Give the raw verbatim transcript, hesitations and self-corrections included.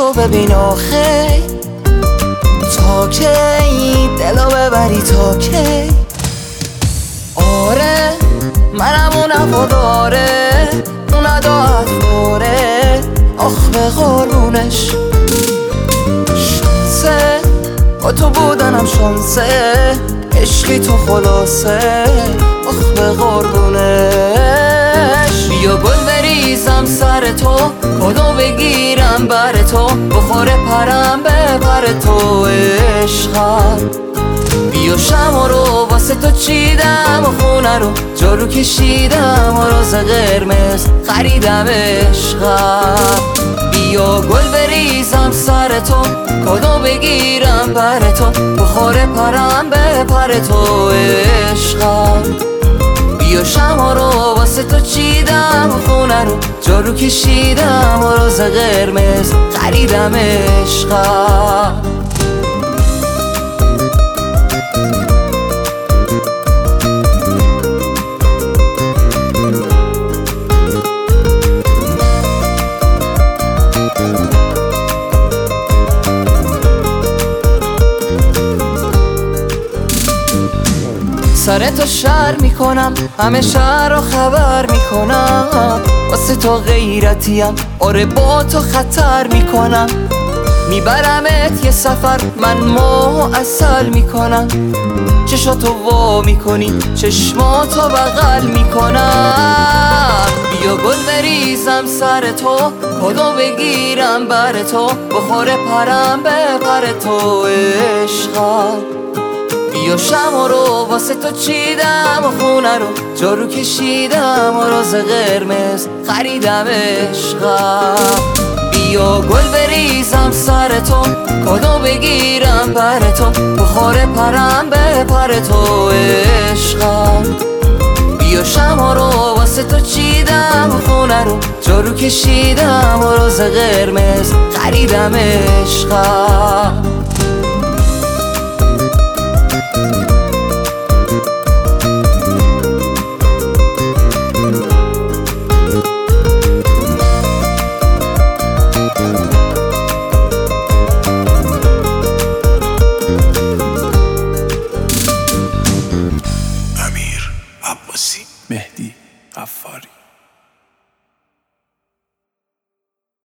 تو ببین آخی تا کی دلو ببری تا کی. آره منم اون هواداره اون اداعت فوره آخ به قربونش. شانسه با تو بودنم شانسه عشقی تو خلاصه آخ به قربونش. بیا گل بریزم سر تو کدو بگیرم بر تو بخوره پرم به پر تو عشقم. بیا شمع رو واسه تو چیدم و خونه رو جارو کشیدم و روز قرمز خریدم عشقم. بیا گل بریزم سر تو کدو بگیرم بر تو بخوره پرم به پر تو عشقم. بیا شمع رو واسه تو چیدم و خونه رو جارو کشیدم و روز قرمز خریدم عشقم. سر تو شر میکنم همه شهر رو خبر میکنم واسه تو غیرتیم آره با تو خطر میکنم. میبرمت یه سفر من معسل میکنم چشاتو وا میکنی چشماتو بغل میکنم. بیا گل بریزم سر تو کدو بگیرم بر تو بخوره پرم به پر تو عشقم. بیا شمع رو واسه تو چیدم و خونه رو جارو کشیدم و روز قرمز خریدم عشقم. بیا گل بریزم سر تو کدو بگیرم بر تو بخوره پرم به پر تو عشقم. بیا شمع رو واسه تو چیدم و خونه رو جارو کشیدم و روز قرمز خریدم عشقم.